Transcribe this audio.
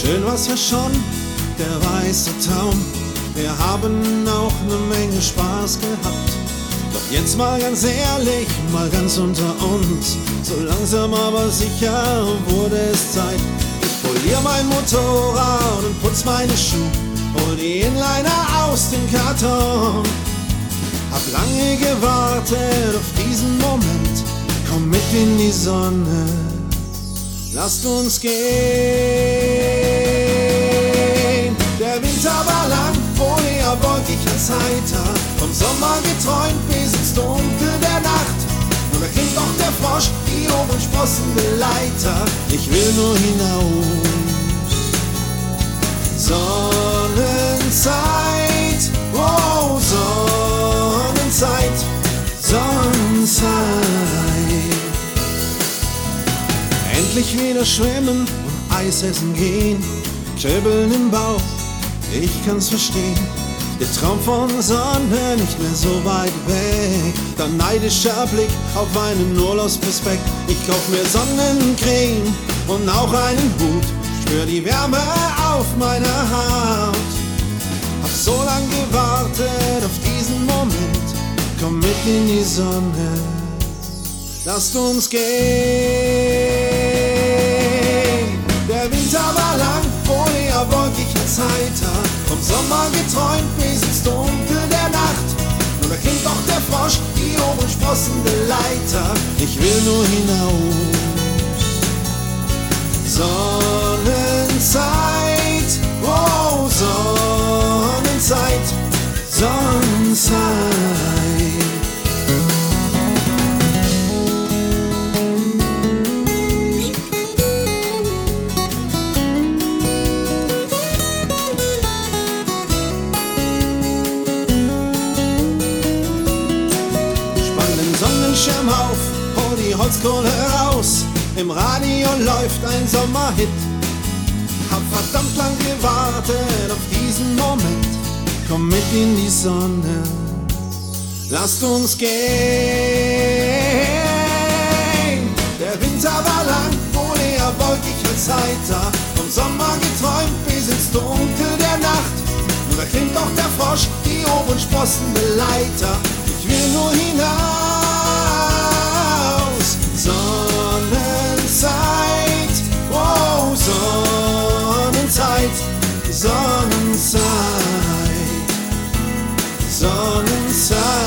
Schön war's ja schon, der weiße Traum. Wir haben auch ne Menge Spaß gehabt. Doch jetzt mal ganz ehrlich, mal ganz unter uns. So langsam aber sicher wurde es Zeit. Ich polier mein Motorrad und putz meine Schuhe. Hol die Inliner aus dem Karton. Hab lange gewartet auf diesen Moment. Komm mit in die Sonne, lasst uns gehen. Der Winter war lang, vorher wolkig als heiter. Vom Sommer geträumt bis ins Dunkel der Nacht. Nur da klingt doch der Frosch, die oberen sprossende Leiter. Ich will nur hinaus. Sonnenzeit, oh Sonnenzeit, Sonnenzeit. Endlich wieder schwimmen und Eis essen gehen. Kribbeln im Bauch, ich kann's verstehen. Der Traum von Sonne nicht mehr so weit weg. Dann neidischer Blick auf einen Urlaubsprospekt. Ich kauf mir Sonnencreme und auch einen Hut. Spür die Wärme auf meiner Haut. Hab so lang gewartet auf diesen Moment. Komm mit in die Sonne, lasst uns gehen. Der Winter war lang, vorher wolkig als heiter. Vom Sommer geträumt bis ins Dunkel der Nacht. Nur da klingt doch der Frosch, die oben sprossende Leiter. Ich will nur hinaus. Sonnenzeit, oh Sonnenzeit, Sonnenzeit. Sonnenschirm auf, hol die Holzkohle raus. Im Radio läuft ein Sommerhit. Hab verdammt lang gewartet auf diesen Moment. Komm mit in die Sonne, lasst uns gehen. Der Winter war lang, vorher wolkig als heiter. Vom Sommer geträumt bis ins Dunkel der Nacht. Nur da klingt doch der Frosch, die oben sprossende Leiter. Ich will nur hinaus. Sonnenzeit, oh Sonnenzeit, Sonnenzeit, Sonnenzeit.